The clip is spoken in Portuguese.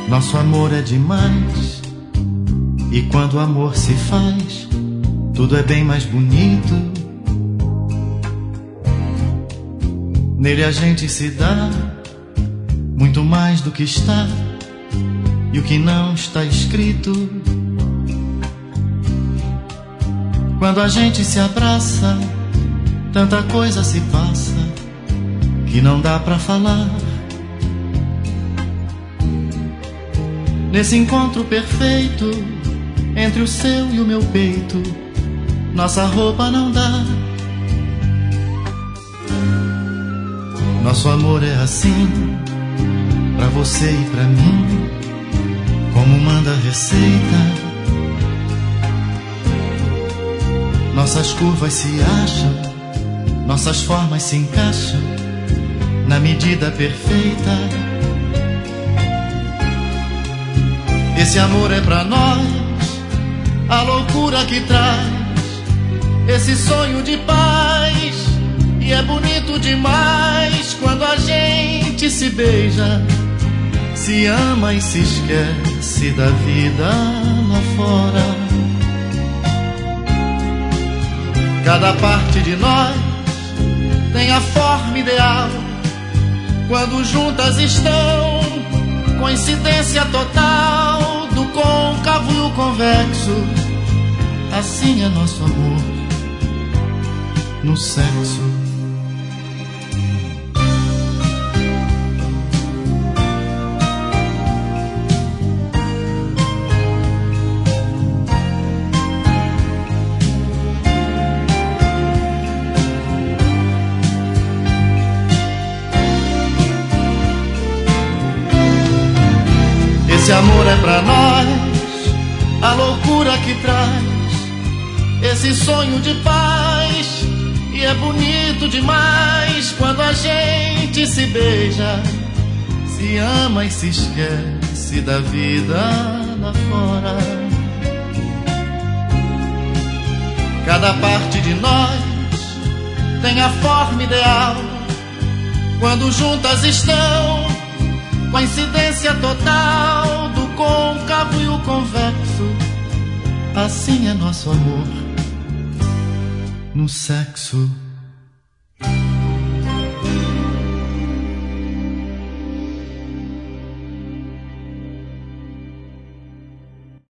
Nosso amor é demais, e quando o amor se faz, tudo é bem mais bonito. Nele a gente se dá muito mais do que está e o que não está escrito. Quando a gente se abraça, tanta coisa se passa que não dá pra falar. Nesse encontro perfeito entre o seu e o meu peito, nossa roupa não dá. Nosso amor é assim, pra você e pra mim, como manda a receita. Nossas curvas se acham, nossas formas se encaixam na medida perfeita. Esse amor é pra nós, a loucura que traz esse sonho de paz. E é bonito demais quando a gente se beija, se ama e se esquece da vida lá fora. Cada parte de nós tem a forma ideal, quando juntas estão, coincidência total do côncavo e o convexo. Assim é nosso amor no sexo. Esse amor é pra nós, a loucura que traz esse sonho de paz. E é bonito demais quando a gente se beija, se ama e se esquece da vida lá fora. Cada parte de nós tem a forma ideal, quando juntas estão, coincidência total do côncavo e o convexo. Assim é nosso amor no sexo.